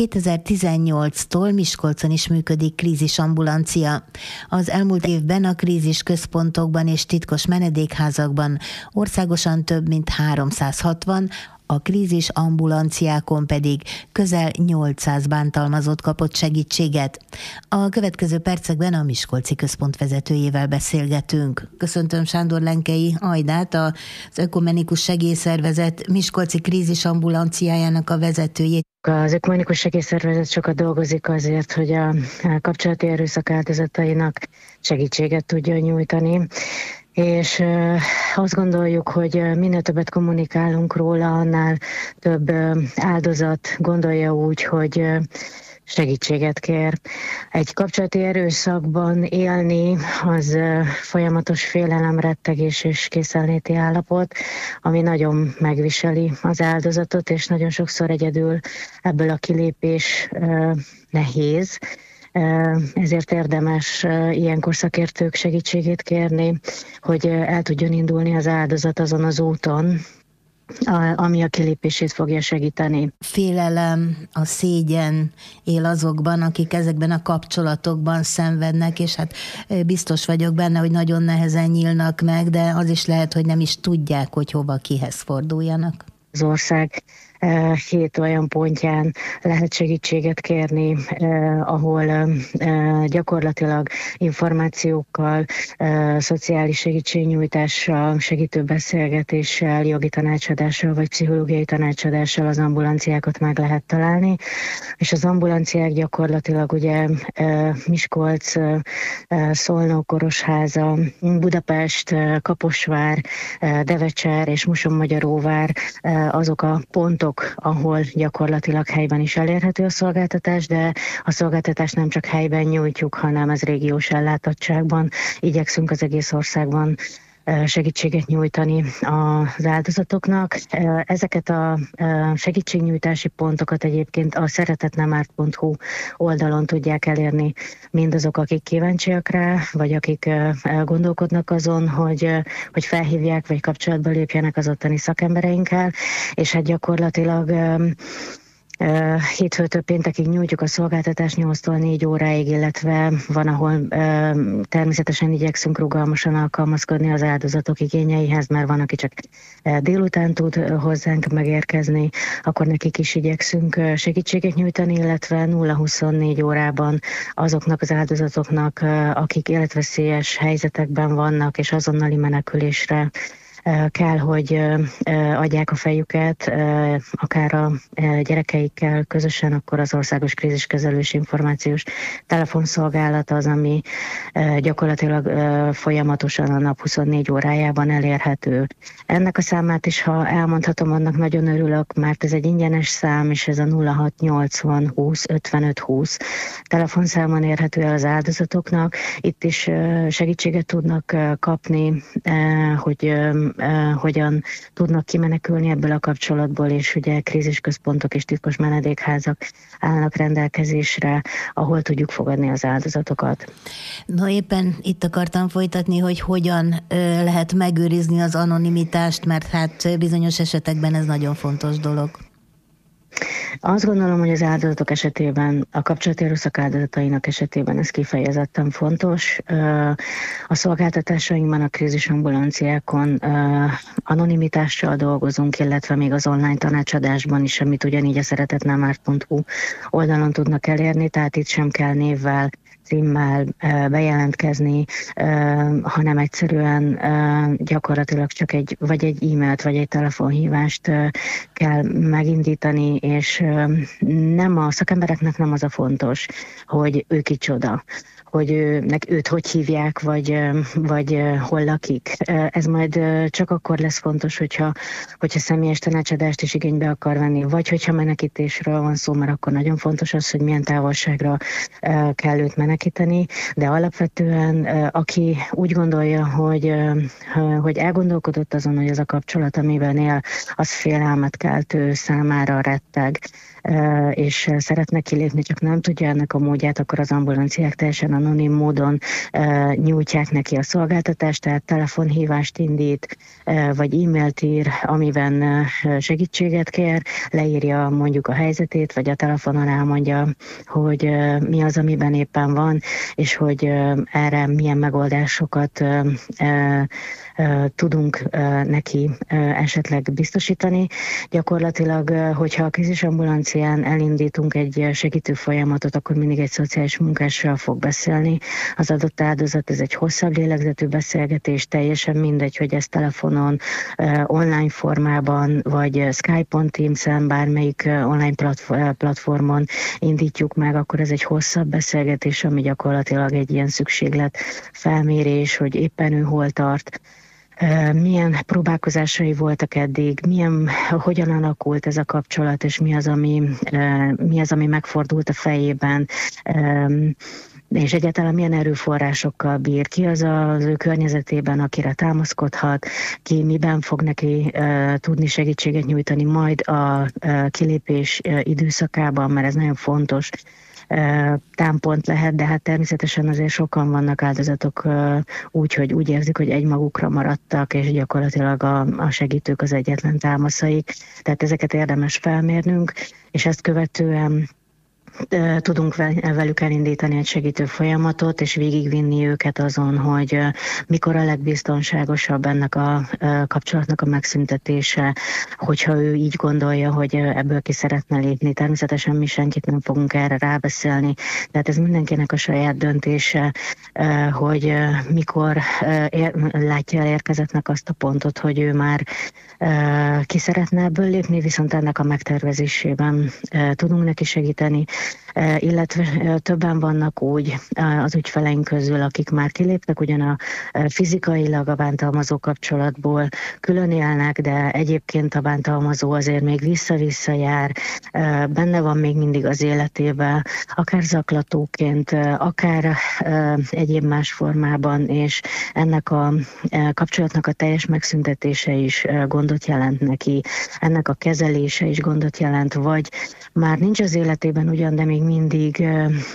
2018-tól Miskolcon is működik krízisambulancia. Az elmúlt évben a krízisközpontokban és titkos menedékházakban országosan több mint 360, a krízis ambulanciákon pedig közel 800 bántalmazott kapott segítséget. A következő percekben a Miskolci Központ vezetőjével beszélgetünk. Köszöntöm Sándor Lenkei Ajdát, az Ökumenikus Segélyszervezet Miskolci krízisambulanciájának a vezetőjét. Az Ökumenikus Segélyszervezet sokat dolgozik azért, hogy a kapcsolati erőszak áldozatainak segítséget tudjon nyújtani. És azt gondoljuk, hogy minél többet kommunikálunk róla, annál több áldozat gondolja úgy, hogy segítséget kér. Egy kapcsolati erőszakban élni az folyamatos félelem, rettegés és készenléti állapot, ami nagyon megviseli az áldozatot, és nagyon sokszor egyedül ebből a kilépés nehéz. Ezért érdemes ilyenkor szakértők segítségét kérni, hogy el tudjon indulni az áldozat azon az úton, ami a kilépését fogja segíteni. Félelem, a szégyen él azokban, akik ezekben a kapcsolatokban szenvednek, és hát biztos vagyok benne, hogy nagyon nehezen nyílnak meg, de az is lehet, hogy nem is tudják, hogy hova, kihez forduljanak. Az ország 7 olyan pontján lehet segítséget kérni, ahol gyakorlatilag információkkal, szociális segítségnyújtással, segítő beszélgetéssel, jogi tanácsadással vagy pszichológiai tanácsadással az ambulanciákat meg lehet találni. És az ambulanciák gyakorlatilag ugye Miskolc, Szolnok, Orosháza, Budapest, Kaposvár, Devecser és Mosonmagyaróvár azok a pontok, ahol gyakorlatilag helyben is elérhető a szolgáltatás, de a szolgáltatást nem csak helyben nyújtjuk, hanem ez régiós ellátottságban. Igyekszünk az egész országban segítséget nyújtani az áldozatoknak. Ezeket a segítségnyújtási pontokat egyébként a szeretetnemárt.hu oldalon tudják elérni mindazok, akik kíváncsiak rá, vagy akik gondolkodnak azon, hogy felhívják, vagy kapcsolatba lépjenek az ottani szakembereinkkel, és hát gyakorlatilag hétfőtől péntekig nyújtjuk a szolgáltatást 8-tól 4 óráig, illetve van, ahol természetesen igyekszünk rugalmasan alkalmazkodni az áldozatok igényeihez, mert van, aki csak délután tud hozzánk megérkezni, akkor nekik is igyekszünk segítséget nyújtani, illetve 0-24 órában azoknak az áldozatoknak, akik életveszélyes helyzetekben vannak, és azonnali menekülésre kell, hogy adják a fejüket, akár a gyerekeikkel közösen, akkor az Országos Kríziskezelős Információs Telefonszolgálat az, ami gyakorlatilag folyamatosan a nap 24 órájában elérhető. Ennek a számát is, ha elmondhatom, annak nagyon örülök, mert ez egy ingyenes szám, és ez a 0680 20 55 20 telefonszámon érhető el az áldozatoknak. Itt is segítséget tudnak kapni, hogy hogyan tudnak kimenekülni ebből a kapcsolatból, és ugye krízisközpontok és titkos menedékházak állnak rendelkezésre, ahol tudjuk fogadni az áldozatokat. No, éppen itt akartam folytatni, hogy hogyan lehet megőrizni az anonimitást, mert hát bizonyos esetekben ez nagyon fontos dolog. Azt gondolom, hogy az áldozatok esetében, a kapcsolati erőszak áldozatainak esetében ez kifejezetten fontos. A szolgáltatásainkban, a krízisambulanciákon anonimitással dolgozunk, illetve még az online tanácsadásban is, amit ugyanígy a szeretetnemárt.hu oldalon tudnak elérni, tehát itt sem kell névvel, címmel bejelentkezni, hanem egyszerűen gyakorlatilag csak egy e-mailt vagy egy telefonhívást kell megindítani, és nem a szakembereknek nem az a fontos, hogy ő kicsoda, hogy őt hogy hívják, vagy hol lakik. Ez majd csak akkor lesz fontos, hogyha személyes tanácsadást is igénybe akar venni, vagy hogyha menekítésről van szó, mert akkor nagyon fontos az, hogy milyen távolságra kell őt menekíteni, elmenekíteni, de alapvetően aki úgy gondolja, hogy elgondolkodott azon, hogy ez a kapcsolat, amiben él, az félelmet keltő, számára retteg, és szeretne kilépni, csak nem tudja ennek a módját, akkor az ambulanciák teljesen anonim módon nyújtják neki a szolgáltatást, tehát telefonhívást indít, vagy e-mailt ír, amiben segítséget kér, leírja mondjuk a helyzetét, vagy a telefonon elmondja, hogy mi az, amiben éppen van, és hogy erre milyen megoldásokat tudunk neki esetleg biztosítani. Gyakorlatilag, hogyha a krízisambulancián elindítunk egy segítő folyamatot, akkor mindig egy szociális munkással fog beszélni. Az adott áldozat, ez egy hosszabb lélegzetű beszélgetés, teljesen mindegy, hogy ez telefonon, online formában, vagy Skype-on, Teams-en, bármelyik online platformon indítjuk meg, akkor ez egy hosszabb beszélgetés, ami gyakorlatilag egy ilyen szükséglet felmérés, hogy éppen ő hol tart, milyen próbálkozásai voltak eddig, hogyan alakult ez a kapcsolat, és mi az, ami megfordult a fejében, és egyáltalán milyen erőforrásokkal bír, ki az ő környezetében, akire támaszkodhat, ki miben fog neki tudni segítséget nyújtani majd a kilépés időszakában, mert ez nagyon fontos támpont lehet, de hát természetesen azért sokan vannak áldozatok úgy érzik, hogy egymagukra maradtak, és gyakorlatilag a segítők az egyetlen támaszaik. Tehát ezeket érdemes felmérnünk, és ezt követően tudunk velük elindítani egy segítő folyamatot, és végigvinni őket azon, hogy mikor a legbiztonságosabb ennek a kapcsolatnak a megszüntetése, hogyha ő így gondolja, hogy ebből ki szeretne lépni. Természetesen mi senkit nem fogunk erre rábeszélni, tehát ez mindenkinek a saját döntése, hogy mikor látja el érkezetnek azt a pontot, hogy ő már ki szeretne ebből lépni, viszont ennek a megtervezésében tudunk neki segíteni, illetve többen vannak úgy az ügyfeleink közül, akik már kiléptek, ugyan a fizikailag a bántalmazó kapcsolatból külön élnek, de egyébként a bántalmazó azért még vissza-vissza jár, benne van még mindig az életében, akár zaklatóként, akár egyéb más formában, és ennek a kapcsolatnak a teljes megszüntetése is gondot jelent neki, ennek a kezelése is gondot jelent, vagy már nincs az életében ugyan, de még mindig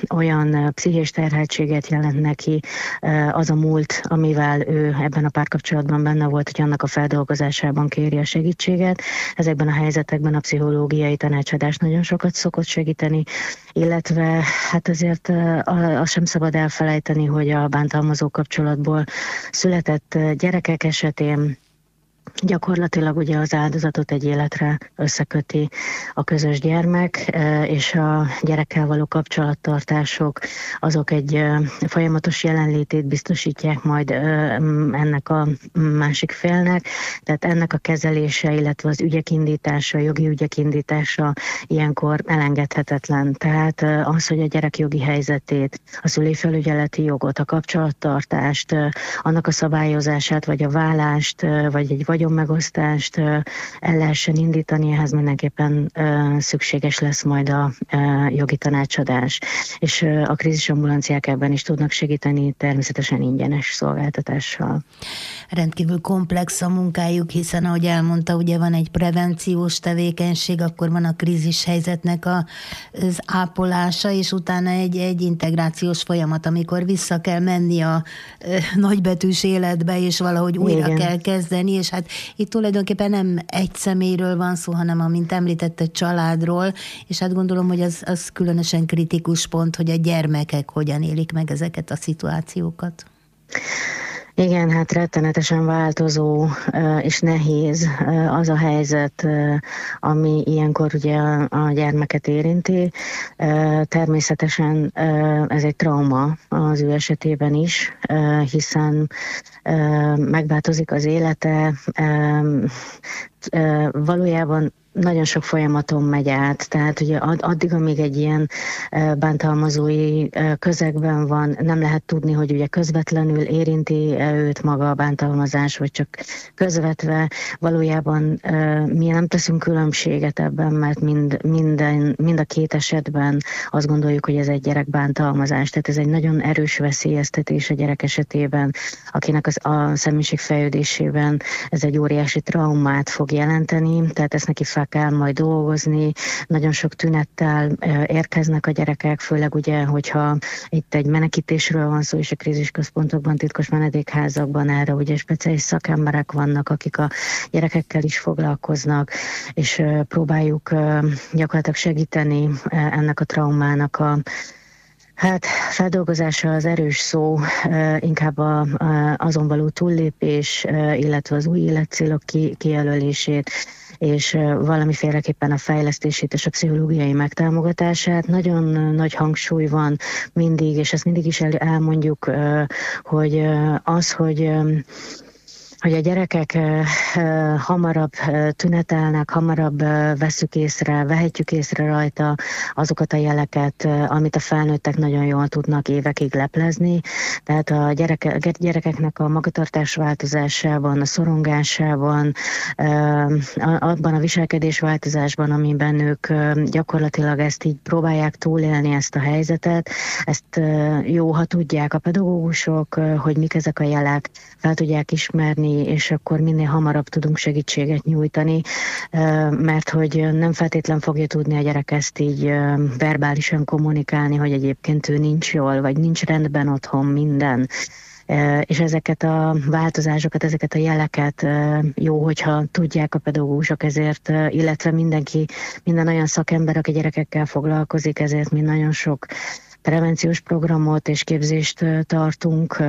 olyan pszichés terheltséget jelent neki az a múlt, amivel ő ebben a párkapcsolatban benne volt, hogy annak a feldolgozásában kéri a segítséget. Ezekben a helyzetekben a pszichológiai tanácsadás nagyon sokat szokott segíteni, illetve hát azért azt sem szabad elfelejteni, hogy a bántalmazó kapcsolatból született gyerekek esetén gyakorlatilag ugye az áldozatot egy életre összeköti a közös gyermek, és a gyerekkel való kapcsolattartások azok egy folyamatos jelenlétét biztosítják majd ennek a másik félnek, tehát ennek a kezelése, illetve az ügyek indítása, jogi ügyek indítása ilyenkor elengedhetetlen. Tehát az, hogy a gyerek jogi helyzetét, a szülőfelügyeleti jogot, a kapcsolattartást, annak a szabályozását, vagy a vállást, vagy egy vagyonmegosztást el lehessen indítani, ehhez mindenképpen szükséges lesz majd a jogi tanácsadás. És a krízisambulanciák ebben is tudnak segíteni, természetesen ingyenes szolgáltatással. Rendkívül komplex a munkájuk, hiszen ahogy elmondta, ugye van egy prevenciós tevékenység, akkor van a krízis helyzetnek az ápolása, és utána egy integrációs folyamat, amikor vissza kell menni a nagybetűs életbe, és valahogy újra kell kezdeni, és hát itt tulajdonképpen nem egy személyről van szó, hanem amint említette, családról, és hát gondolom, hogy az különösen kritikus pont, hogy a gyermekek hogyan élik meg ezeket a szituációkat. Igen, hát rettenetesen változó és nehéz az a helyzet, ami ilyenkor ugye a gyermeket érinti. Természetesen ez egy trauma az ő esetében is, hiszen megváltozik az élete, valójában nagyon sok folyamaton megy át, tehát ugye addig, amíg egy ilyen bántalmazói közegben van, nem lehet tudni, hogy ugye közvetlenül érinti őt maga a bántalmazás, vagy csak közvetve. Valójában mi nem teszünk különbséget ebben, mert mind a két esetben azt gondoljuk, hogy ez egy gyerekbántalmazás. Tehát ez egy nagyon erős veszélyeztetés a gyerek esetében, akinek a személyiségfejlődésében ez egy óriási traumát fog jelenteni, tehát ezt neki fel kell majd dolgozni, nagyon sok tünettel érkeznek a gyerekek, főleg ugye, hogyha itt egy menekítésről van szó, és a krízisközpontokban, titkos menedékházakban erre ugye speciális szakemberek vannak, akik a gyerekekkel is foglalkoznak, és próbáljuk gyakorlatilag segíteni ennek a traumának a feldolgozása az erős szó, inkább azon való túllépés, illetve az új életcélok kijelölését, és valamiféleképpen a fejlesztését és a pszichológiai megtámogatását. Nagyon nagy hangsúly van mindig, és ezt mindig is elmondjuk, hogy az, hogy a gyerekek hamarabb tünetelnek, hamarabb vehetjük észre rajta azokat a jeleket, amit a felnőttek nagyon jól tudnak évekig leplezni. Tehát a gyerekeknek a magatartás változásában, a szorongásában, abban a viselkedés változásban, amiben ők gyakorlatilag ezt így próbálják túlélni, ezt a helyzetet, ezt jó, ha tudják a pedagógusok, hogy mik ezek a jelek, fel tudják ismerni, és akkor minél hamarabb tudunk segítséget nyújtani, mert hogy nem feltétlen fogja tudni a gyerek ezt így verbálisan kommunikálni, hogy egyébként ő nincs jól, vagy nincs rendben otthon minden. És ezeket a változásokat, ezeket a jeleket jó, hogyha tudják a pedagógusok, ezért, illetve minden olyan szakember, aki gyerekekkel foglalkozik, ezért mi nagyon sok prevenciós programot és képzést tartunk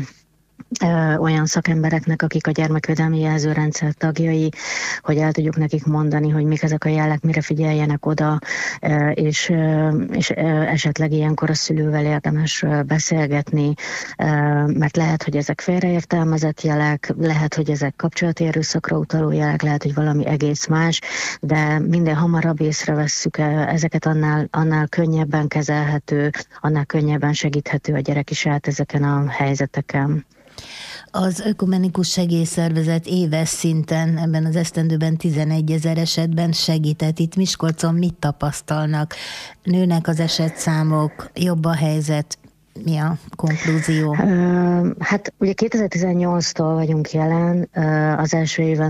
olyan szakembereknek, akik a gyermekvédelmi jelzőrendszer tagjai, hogy el tudjuk nekik mondani, hogy mik ezek a jelek, mire figyeljenek oda, és esetleg ilyenkor a szülővel érdemes beszélgetni, mert lehet, hogy ezek félreértelmezett jelek, lehet, hogy ezek kapcsolati erőszakra utaló jelek, lehet, hogy valami egész más, de minden hamarabb észrevesszük ezeket, annál könnyebben kezelhető, annál könnyebben segíthető a gyerek is át ezeken a helyzeteken. Az Ökumenikus Segélyszervezet éves szinten ebben az esztendőben 11 000 esetben segített. Itt Miskolcon mit tapasztalnak? Nőnek az esetszámok, jobb a helyzet? Mi a konklúzió? Hát ugye 2018-tól vagyunk jelen, az első éven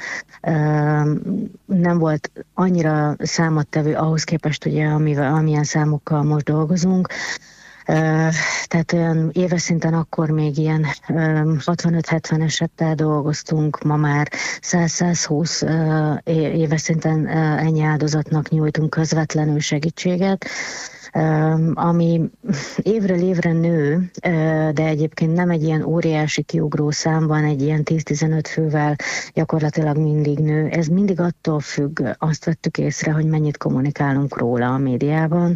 nem volt annyira számottevő ahhoz képest, ugye, amilyen számokkal most dolgozunk. Tehát olyan éves szinten akkor még ilyen 65-70 esettel dolgoztunk, ma már 100-120 éves szinten ennyi áldozatnak nyújtunk közvetlenül segítséget, ami évről évre nő, de egyébként nem egy ilyen óriási kiugró számban, egy ilyen 10-15 fővel gyakorlatilag mindig nő. Ez mindig attól függ, azt vettük észre, hogy mennyit kommunikálunk róla a médiában.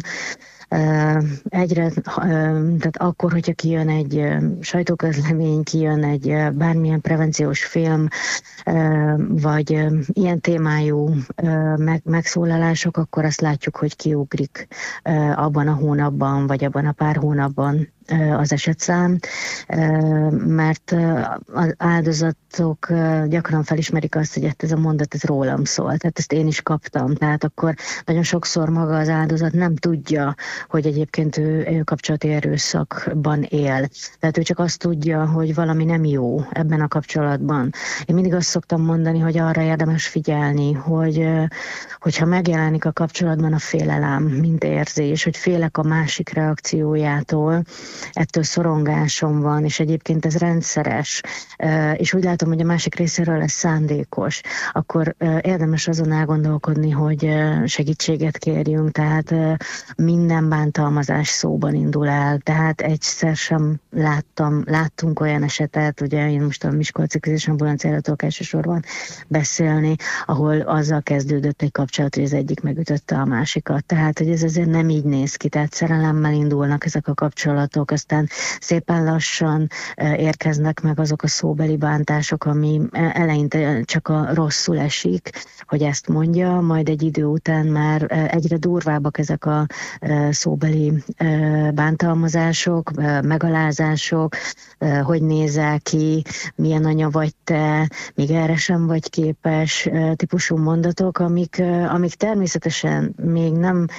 Tehát akkor, hogyha kijön egy sajtóközlemény, kijön egy bármilyen prevenciós film, vagy ilyen témájú megszólalások, akkor azt látjuk, hogy kiugrik abban a hónapban, vagy abban a pár hónapban az esetszám, mert az áldozatok gyakran felismerik azt, hogy ez a mondat, ez rólam szól, tehát ezt én is kaptam, tehát akkor nagyon sokszor maga az áldozat nem tudja, hogy egyébként ő kapcsolati erőszakban él. Tehát ő csak azt tudja, hogy valami nem jó ebben a kapcsolatban. Én mindig azt szoktam mondani, hogy arra érdemes figyelni, hogyha megjelenik a kapcsolatban a félelem, mint érzés, hogy félek a másik reakciójától, ettől szorongásom van, és egyébként ez rendszeres, és úgy látom, hogy a másik részéről ez szándékos, akkor érdemes azon elgondolkodni, hogy segítséget kérjünk, tehát minden bántalmazás szóban indul el, tehát egyszer sem láttunk olyan esetet, ugye én most a Miskolci Krízisambulanciáról tudok elsősorban beszélni, ahol azzal kezdődött egy kapcsolat, hogy az egyik megütötte a másikat, tehát hogy ez azért nem így néz ki, tehát szerelemmel indulnak ezek a kapcsolatok, dolgok, aztán szépen lassan érkeznek meg azok a szóbeli bántások, ami eleinte csak a rosszul esik, hogy ezt mondja, majd egy idő után már egyre durvábbak ezek a szóbeli bántalmazások, megalázások, hogy nézel ki, milyen anya vagy te, még erre sem vagy képes típusú mondatok, amik természetesen még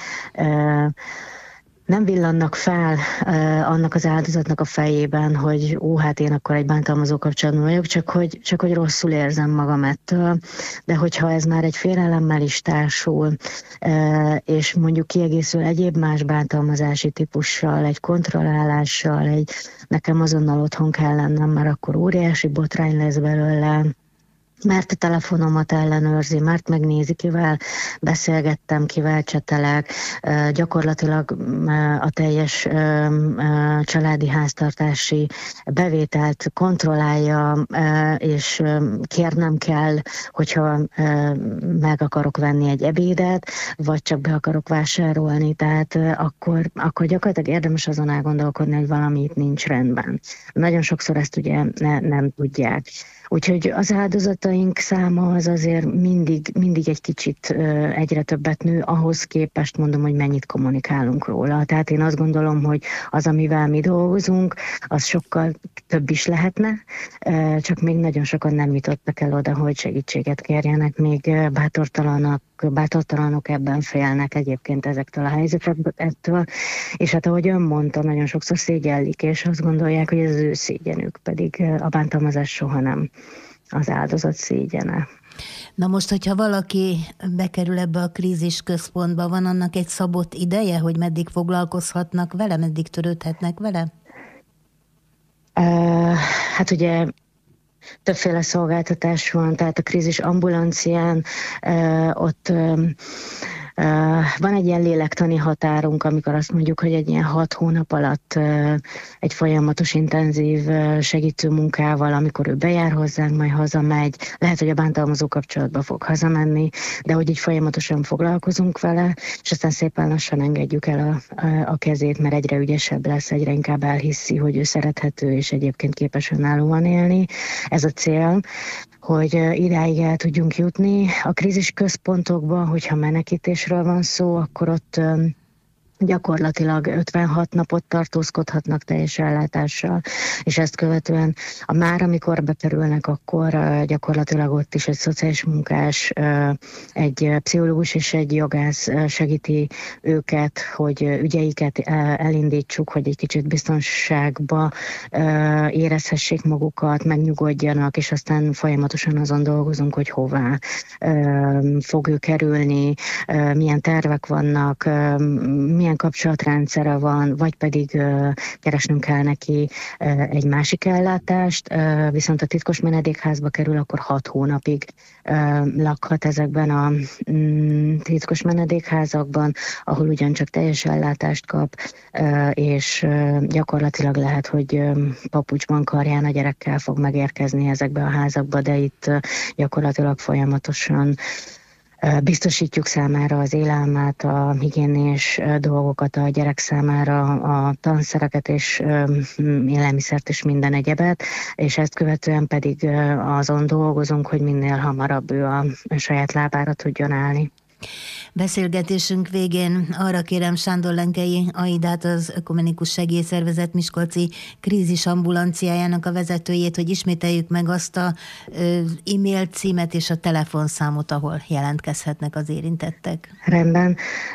nem villannak fel annak az áldozatnak a fejében, hogy hát én akkor egy bántalmazó kapcsolatban vagyok, csak hogy rosszul érzem magam ettől. De hogyha ez már egy félelemmel is társul, és mondjuk kiegészül egyéb más bántalmazási típussal, egy kontrollálással, nekem azonnal otthon kell lennem, mert akkor óriási botrány lesz belőle, mert a telefonomat ellenőrzi, mert megnézi, kivel beszélgettem, kivel csetelek, gyakorlatilag a teljes családi háztartási bevételt kontrollálja, és kérnem kell, hogyha meg akarok venni egy ebédet, vagy csak be akarok vásárolni, tehát akkor gyakorlatilag érdemes azon elgondolkodni, hogy valami itt nincs rendben. Nagyon sokszor ezt ugye nem tudják. Úgyhogy az áldozataink száma az azért mindig egy kicsit egyre többet nő, ahhoz képest mondom, hogy mennyit kommunikálunk róla. Tehát én azt gondolom, hogy az, amivel mi dolgozunk, az sokkal több is lehetne, csak még nagyon sokan nem jutottak el oda, hogy segítséget kérjenek, még bátortalanok ebben félnek egyébként ezektől a helyzetektől, és hát ahogy ön mondta, nagyon sokszor szégyellik, és azt gondolják, hogy ez az ő szégyenük, pedig a bántalmazás soha nem az áldozat szégyene. Na most, hogyha valaki bekerül ebbe a krízis központba, van annak egy szabott ideje, hogy meddig foglalkozhatnak vele, meddig törődhetnek vele? Hát ugye többféle szolgáltatás van, tehát a krízis ambulancián ott van egy ilyen lélektani határunk, amikor azt mondjuk, hogy egy ilyen 6 hónap alatt egy folyamatos intenzív segítő munkával, amikor ő bejár hozzánk, majd hazamegy, lehet, hogy a bántalmazó kapcsolatba fog hazamenni, de hogy így folyamatosan foglalkozunk vele, és aztán szépen lassan engedjük el a kezét, mert egyre ügyesebb lesz, egyre inkább elhiszi, hogy ő szerethető, és egyébként képes önállóan élni. Ez a cél, hogy idáig el tudjunk jutni. A krízis központokban, hogyha menekítésről van szó, akkor ott gyakorlatilag 56 napot tartózkodhatnak teljes ellátással, és ezt követően már amikor bekerülnek, akkor gyakorlatilag ott is egy szociális munkás, egy pszichológus és egy jogász segíti őket, hogy ügyeiket elindítsuk, hogy egy kicsit biztonságba érezhessék magukat, megnyugodjanak, és aztán folyamatosan azon dolgozunk, hogy hová fog ő kerülni, milyen tervek vannak, milyen kapcsolatrendszere van, vagy pedig keresnünk kell neki egy másik ellátást, viszont a titkos menedékházba kerül, akkor 6 hónapig lakhat ezekben a titkos menedékházakban, ahol ugyancsak teljes ellátást kap, és gyakorlatilag lehet, hogy papucsban, karján a gyerekkel fog megérkezni ezekbe a házakba, de itt gyakorlatilag folyamatosan biztosítjuk számára az élelmet, a higiénés dolgokat a gyerek számára, a tanszereket és élelmiszert és minden egyebet, és ezt követően pedig azon dolgozunk, hogy minél hamarabb ő a saját lábára tudjon állni. Beszélgetésünk végén arra kérem Sándor Lenkei Aidát, az Ökumenikus Segélyszervezet Miskolci krízis ambulanciájának a vezetőjét, hogy ismételjük meg azt a e-mail címet és a telefonszámot, ahol jelentkezhetnek az érintettek. Rendben.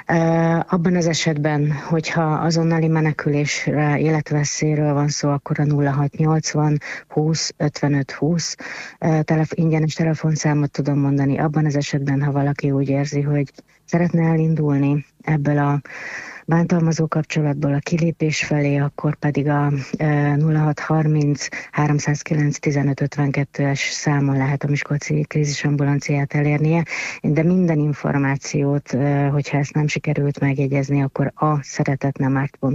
Abban az esetben, hogyha azonnali menekülésre, életveszélyről van szó, akkor a 0680 20 55 20 ingyenes telefonszámot tudom mondani. Abban az esetben, ha valaki úgy érzi, hogy szeretne elindulni ebből a bántalmazó kapcsolatból a kilépés felé, akkor pedig a 0630 309 1552-es számon lehet a Miskolci krízisambulanciát elérnie, de minden információt, hogyha ezt nem sikerült megjegyezni, akkor a szeretetnemárt.hu